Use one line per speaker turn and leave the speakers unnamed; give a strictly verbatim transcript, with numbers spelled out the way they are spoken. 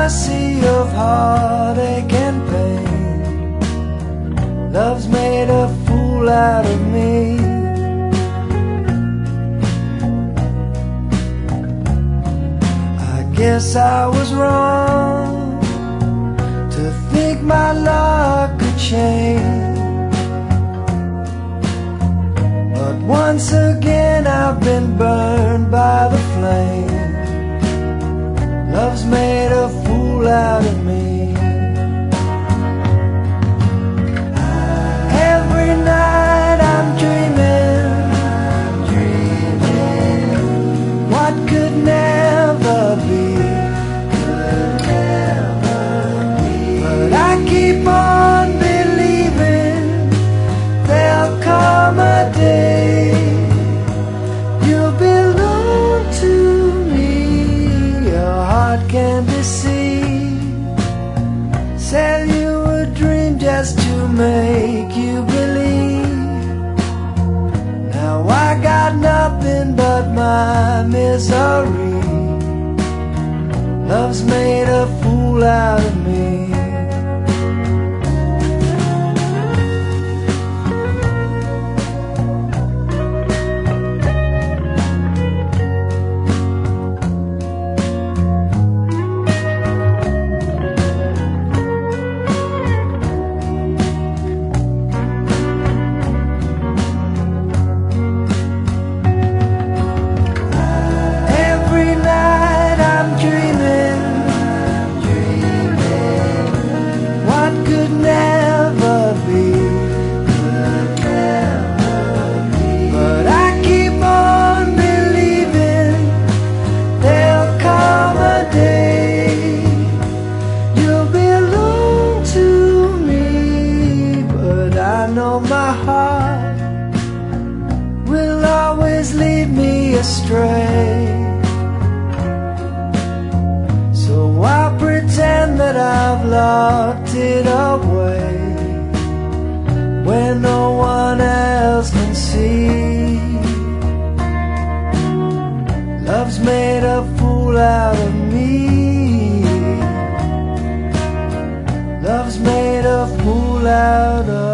sea of heartache and pain. Love's made a fool out of me. I guess I was wrong to think my luck could change, but once again I've been burned by the flame. Love's made a fool out of me. Every night I'm dreaming, dreaming what could never be, could never be. But I keep on believing there'll come a day you'll belong to me. Your heart can deceive, sell you a dream just to make you believe. Now I got nothing but my misery. Love's made a fool out of me. My heart will always lead me astray, so I pretend that I've locked it away when no one else can see. Love's made a fool out of me. Love's made a fool out of